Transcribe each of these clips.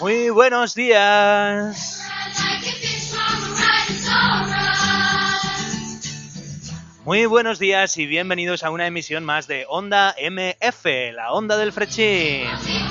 Muy buenos días. Muy buenos días y bienvenidos a una emisión más de Onda MF, la onda del Frechín.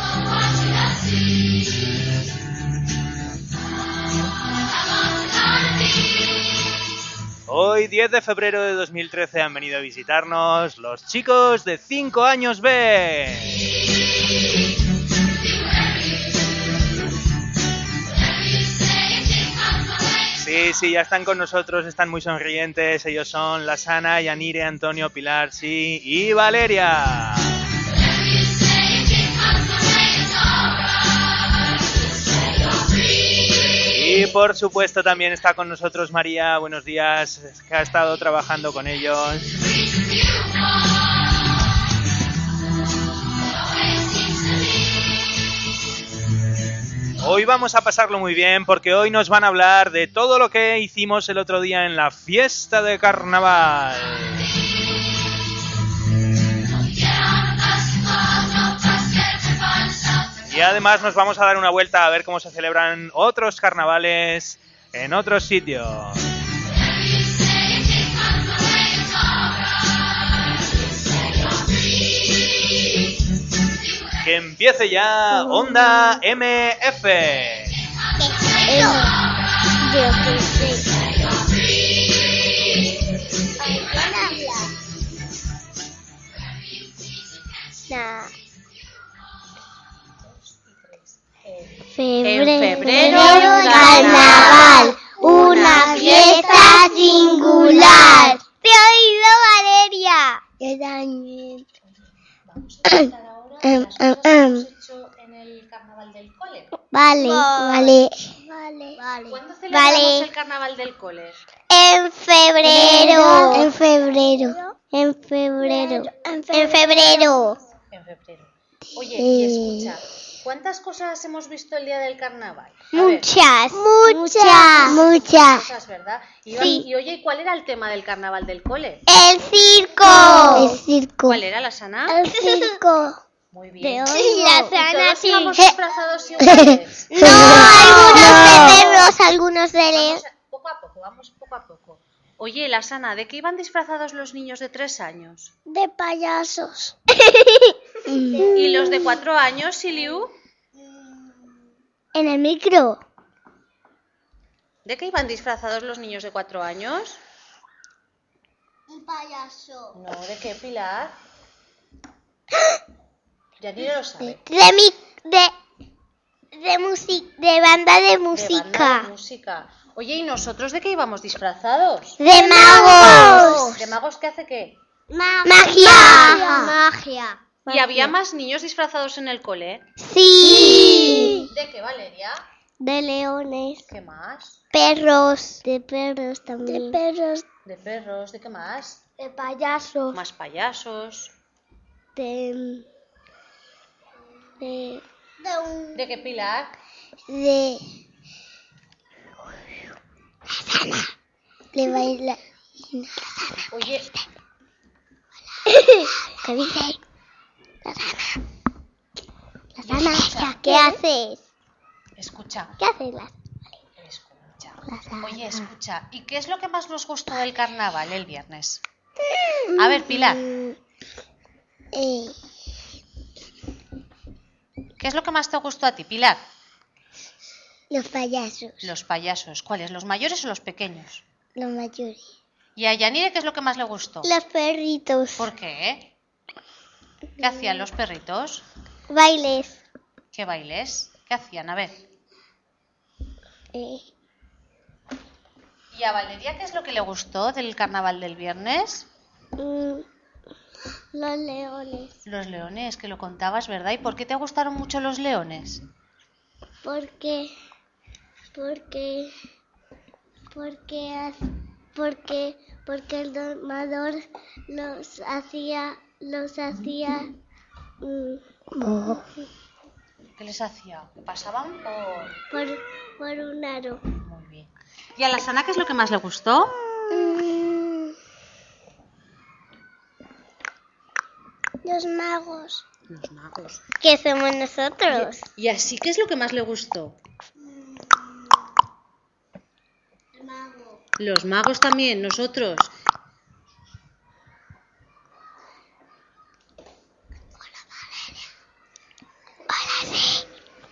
Hoy, 10 de febrero de 2013, han venido a visitarnos los chicos de 5 años B. Sí, ya están con nosotros, están muy sonrientes. Ellos son Lasana, Yanire, Antonio, Pilar, sí, y Valeria. Y por supuesto también está con nosotros María. Buenos días, que ha estado trabajando con ellos. Hoy vamos a pasarlo muy bien porque hoy nos van a hablar de todo lo que hicimos el otro día en la fiesta de carnaval. Y además nos vamos a dar una vuelta a ver cómo se celebran otros carnavales en otros sitios. Que empiece ya Onda MF. En febrero, carnaval, una fiesta singular. ¡Te he oído, Valeria! Yo también. Vamos a contar ahora las cosas que hemos hecho en el carnaval del cole. Vale. ¿Cuándo celebramos el carnaval del cole? En febrero. En febrero. Oye, y escucha, ¿cuántas cosas hemos visto el día del carnaval? Muchas. Cosas, ¿verdad? Sí. Y oye, ¿cuál era el tema del carnaval del cole? El circo. ¿Cuál era, Lasana? El circo. Muy bien. La sana, ¿Y todos íbamos disfrazados iguales? No, algunos de perros, algunos de leones. Vamos poco a poco. Oye, Lasana, ¿de qué iban disfrazados los niños de 3 años? De payasos. ¿Y los de 4 años, Siliu? En el micro. ¿De qué iban disfrazados los niños de 4 años? Un payaso. No, ¿de qué, Pilar? Ya ni lo sabe. De banda de De música. banda de música. Oye, ¿y nosotros de qué íbamos disfrazados? De magos. ¿De magos qué hace qué? Magia. ¿Y había más niños disfrazados en el cole? Sí. ¿De qué, Valeria? De leones. ¿Qué más? Perros. De perros también. ¿De perros? ¿De qué más? De payasos. Más payasos. De ¿De qué, Pilar? de bailar. Oye, ¿Qué dice? La sana. ¿Qué haces? escucha. ¿Qué haces? Escucha. Oye, escucha. ¿Y qué es lo que más nos gustó del carnaval el viernes? A ver, Pilar. ¿Qué es lo que más te gustó a ti, Pilar? Los payasos. Los payasos. ¿Cuáles? ¿Los mayores o los pequeños? Los mayores. ¿Y a Yanire qué es lo que más le gustó? Los perritos. ¿Por qué? ¿Qué hacían los perritos? Bailes. ¿Qué bailes? ¿Qué hacían? A ver. ¿Y a Valeria qué es lo que le gustó del carnaval del viernes? Los leones. Los leones, que lo contabas, ¿verdad? ¿Y por qué te gustaron mucho los leones? Porque el domador los hacía ¿Qué les hacía? ¿Pasaban por un aro. Muy bien. ¿Y a la Sana qué es lo que más le gustó? Yo Los magos. Los magos. Que somos nosotros. ¿Y así qué es lo que más le gustó? El mago. Los magos también, nosotros. Hola, sí.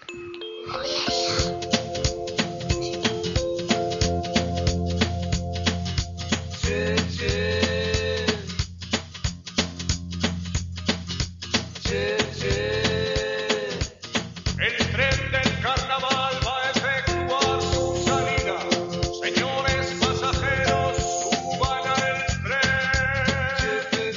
El tren del carnaval va a efectuar su salida. Señores pasajeros, suban al tren.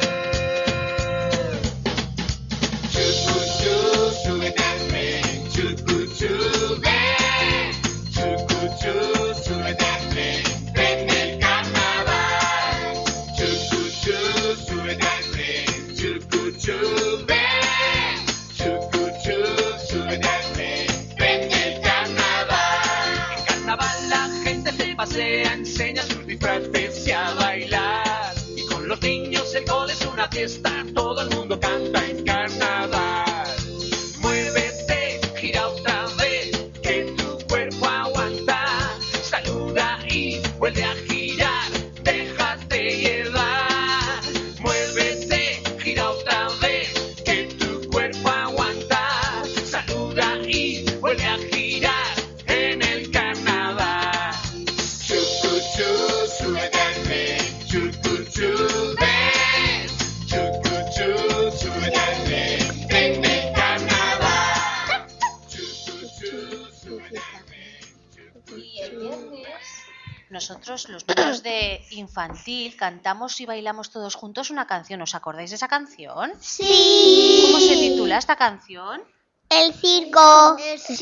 Sube al tren, chucu-chu, ven. Chucu-chu, sube al tren, tren del carnaval. Chucu-chu, sube al tren, chucu-chu, ven. Chucu-chu, sube al tren, tren del carnaval. En carnaval la gente se pasea, enseña sus disfraces y a bailar. Y con los niños el cole es una fiesta, todo el mundo canta en carnaval. Muévete, gira otra vez, que tu cuerpo aguanta. Saluda y vuelve a girar, déjate llevar. Muévete, gira otra vez, que tu cuerpo aguanta. Saluda y vuelve a girar en el carnaval. Chucu-chu, sube al tren, chucu-chu, ven. Chucu-chu, sube al tren, tren del carnaval. Chucu-chu, sube al tren. Y el viernes nosotros, los niños de infantil, cantamos y bailamos todos juntos una canción. ¿Os acordáis de esa canción? Sí. ¿Cómo se titula esta canción? El circo.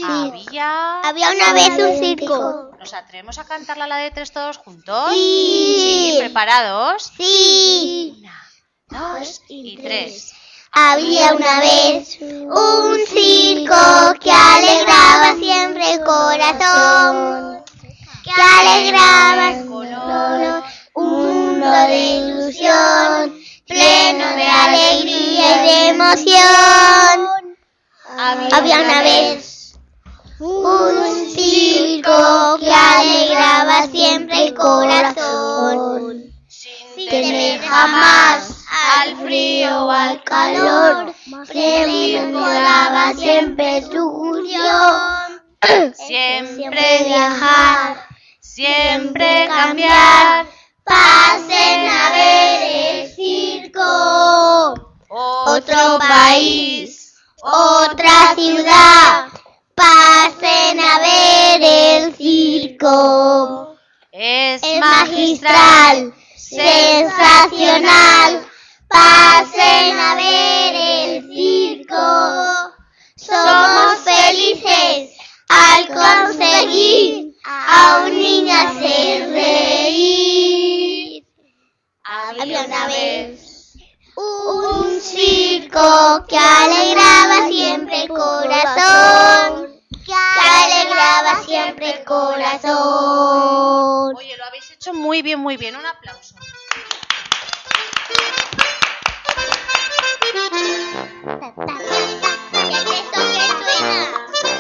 Había una vez un circo. ¿Nos atrevemos a cantarla a la de tres todos juntos? Sí. Sí, ¿preparados? Sí. 1, 2 y 3. Había una vez un circo que alegraba siempre el corazón. Que alegraba el color, un mundo de ilusión, pleno de alegría y de emoción. Había una vez un circo que alegraba siempre el corazón, sin temer jamás al frío o al calor, el circo daba siempre su función. Siempre viajar, siempre cambiar, pasen a ver el circo. Otro país, otra ciudad, pasen a ver el circo. Es Magistral, sensacional, pasen a ver el circo. Somos felices al conseguir a un niño hacer reír. Había una vez un circo que alegraba siempre el corazón, que alegraba siempre el corazón. Oye, lo habéis hecho muy bien, muy bien. Un aplauso. ¿Qué es esto que suena?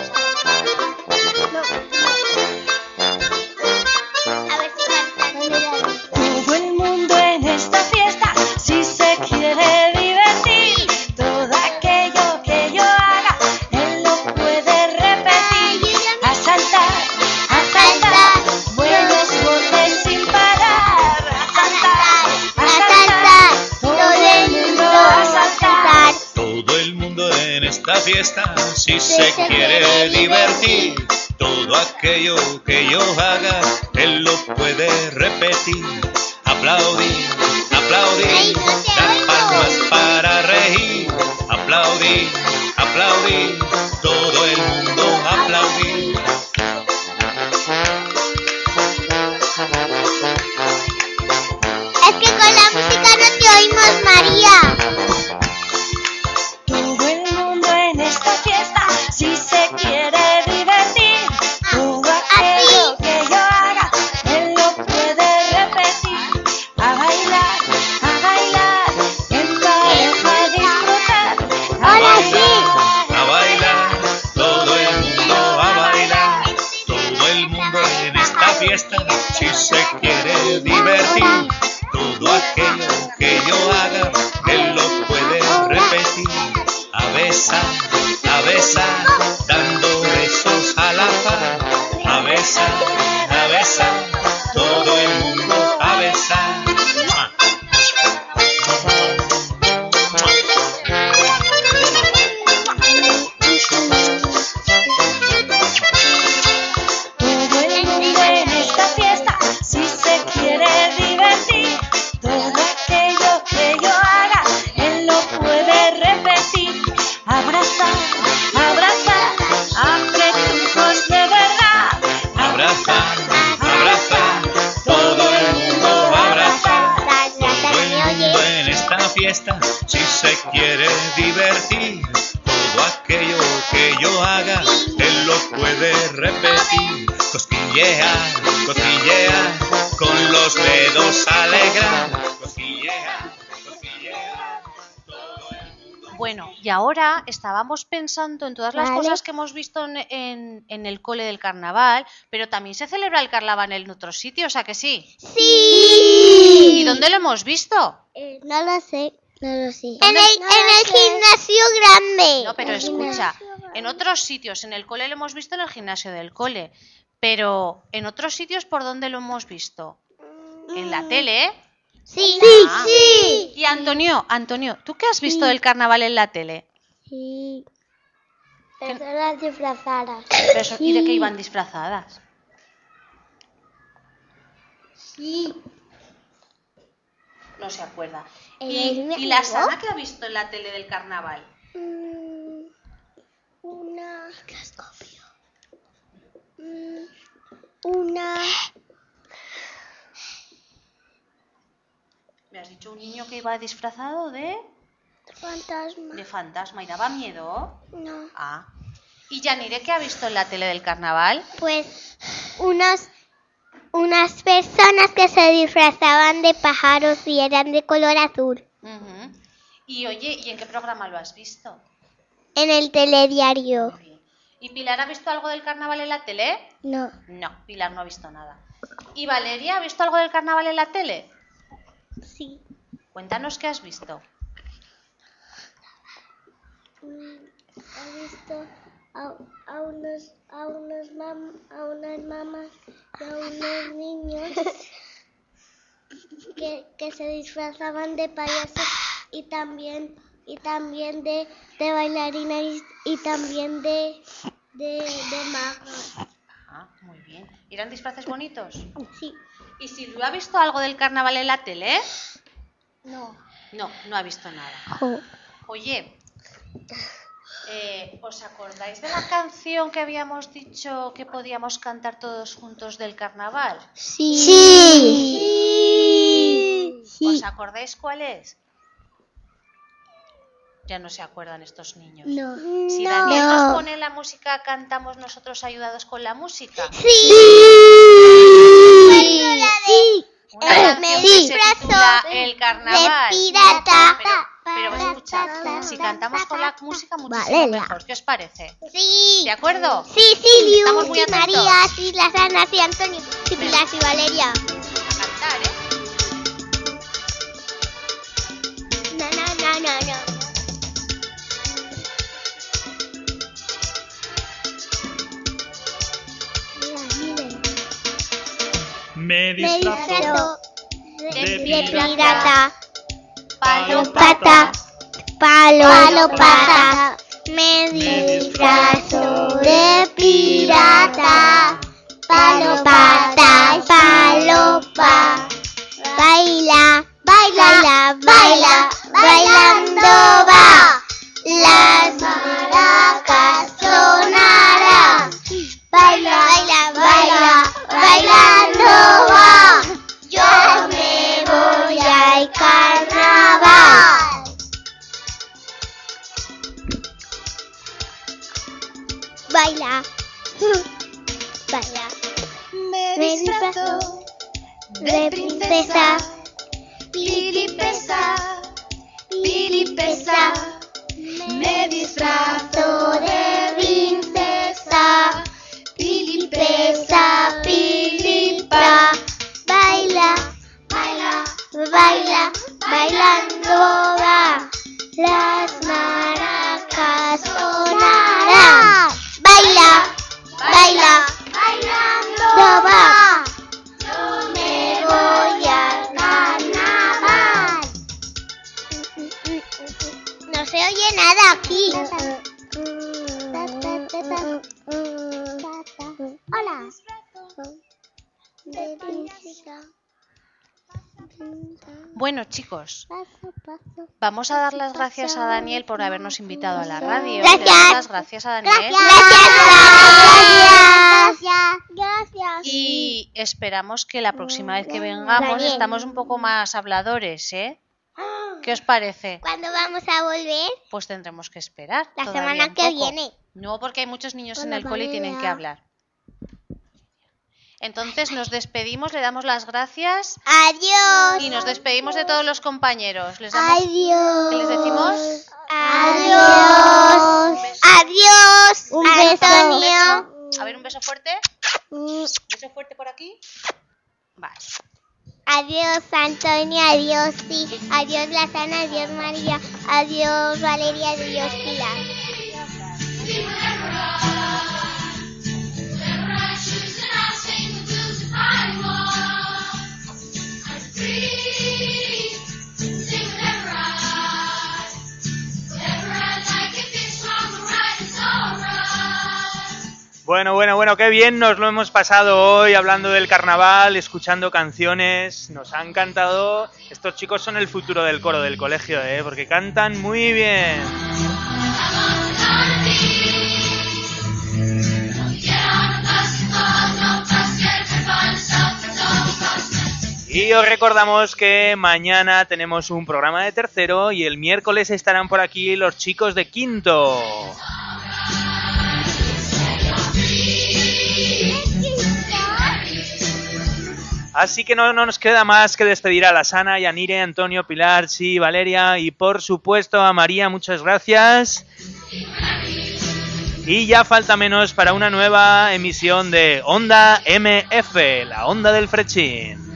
A ver si cantan. Todo el mundo en esta fiesta, si se quiere divertir, todo aquello que yo haga, él lo puede repetir. A saltar, buenos golpes sin parar. A saltar, todo el mundo a saltar. Todo el mundo en esta fiesta, si se quiere divertir, todo aquello que yo haga, él lo puede repetir. Aplaudir, aplaudir, dar palmas para reír. Aplaudir, aplaudir, todo el mundo aplaudir. Es que con la música no te oímos, María. Todo el mundo en esta fiesta, si se quiere divertir, todo aquello que yo haga, él lo puede repetir. A bailar, en pareja disfrutar. se quiere divertir, todo aquello que yo haga, él lo puede repetir. A besar, dando besos a la par. A besar, todo el mundo a besar. Todo el mundo en esta fiesta, si se quiere divertir, todo aquello que yo haga, él lo puede repetir. Abrazar, apretujos de verdad. Abrazar, todo el mundo abrazar. Todo el mundo en esta fiesta, si se quiere divertir, todo aquello que yo haga, él lo puede repetir. Cosquillea, con los dedos alegra. Cosquillea, todo el mundo. Bueno, y ahora estábamos pensando en todas las cosas que hemos visto en el cole del carnaval, pero también se celebra el carnaval en otros sitios, ¿a que sí? Sí. ¿Y dónde lo hemos visto? No lo sé. En el gimnasio grande. No, pero escucha, en otros sitios, en el cole lo hemos visto en el gimnasio del cole, pero en otros sitios, ¿por dónde lo hemos visto? En la tele, ¿eh? Sí. Ah. Sí. Y Antonio, ¿tú qué has visto del carnaval en la tele? Sí. Personas disfrazadas. ¿Y de qué iban disfrazadas? Sí. No se acuerda. ¿Y ¿Y la Sana qué ha visto en la tele del carnaval? Una. Me has dicho un niño que iba disfrazado de Fantasma. fantasma y daba miedo. No. Ah. ¿Y Yanire qué ha visto en la tele del carnaval? Pues unas personas que se disfrazaban de pájaros y eran de color azul. Ujú. Y oye, ¿y en qué programa lo has visto? En el telediario. Muy bien. ¿Y Pilar ha visto algo del carnaval en la tele? No. No, Pilar no ha visto nada. ¿Y Valeria ha visto algo del carnaval en la tele? Sí. Cuéntanos qué has visto. He visto a unas mamás y a unos niños que se disfrazaban de payasos y también de bailarinas y también de magos. Ah, muy bien. ¿Y eran disfraces bonitos? Sí. ¿Y Silvia ha visto algo del carnaval en la tele? No. No, no ha visto nada. Oye, ¿os acordáis de la canción que habíamos dicho que podíamos cantar todos juntos del carnaval? Sí. ¿Os acordáis cuál es? Ya no se acuerdan estos niños. No. Si Daniel nos pone la música, cantamos nosotros ayudados con la música. Sí. Una canción que se titula El Carnaval. de pirata. Pero escucha, si cantamos con la música muchísimo Vale, mejor. ¿Qué os parece? Sí. ¿De acuerdo? Sí, Liu, Estamos muy sí, atentos. María, sí, la Sana, sí, Antonio, sí, Pilar, sí, Valeria. A cantar, ¿eh? No. Me Me disfrazo disfrazo de pirata. Palo, Palo pata. Me disfrazo de pirata. Palo pata, baila, bailando va. Las maracas sonarán. Baila, bailando va. Yo me voy al carnaval. Baila. Me disfrazo de princesa. Pilipesa, Pilipesa. Me disfrazo de princesa. Pilipesa, pilipa. Bueno, chicos, Paso, paso. vamos a dar las gracias a Daniel por habernos invitado a la radio. Gracias. Le damos las gracias a Daniel. Gracias. Y esperamos que la próxima vez que vengamos Daniel. estamos un poco más habladores, ¿eh? ¿Qué os parece? ¿Cuándo vamos a volver? Pues tendremos que esperar. La todavía semana un que poco. viene. No, porque hay muchos niños en Hola, el cole y tienen que Valeria. hablar. Entonces nos despedimos, le damos las gracias Adiós. y nos despedimos de todos los compañeros. ¿Les damos... Adiós. ¿Qué les decimos? Adiós. Adiós. Un beso. Antonio. A ver, un beso fuerte. Beso fuerte por aquí. Vale. Adiós Antonio, adiós sí, adiós Lazana, adiós María, adiós Valeria, adiós Pilar. Bueno, qué bien nos lo hemos pasado hoy hablando del carnaval, escuchando canciones, nos ha encantado. Estos chicos son el futuro del coro del colegio, porque cantan muy bien. Y os recordamos que mañana tenemos un programa de tercero y el miércoles estarán por aquí los chicos de quinto. Así que no nos queda más que despedir a Lazana, Yanire, Antonio, Pilar, sí, Valeria y por supuesto a María, muchas gracias. Y ya falta menos para una nueva emisión de Onda MF, la Onda del Frechín.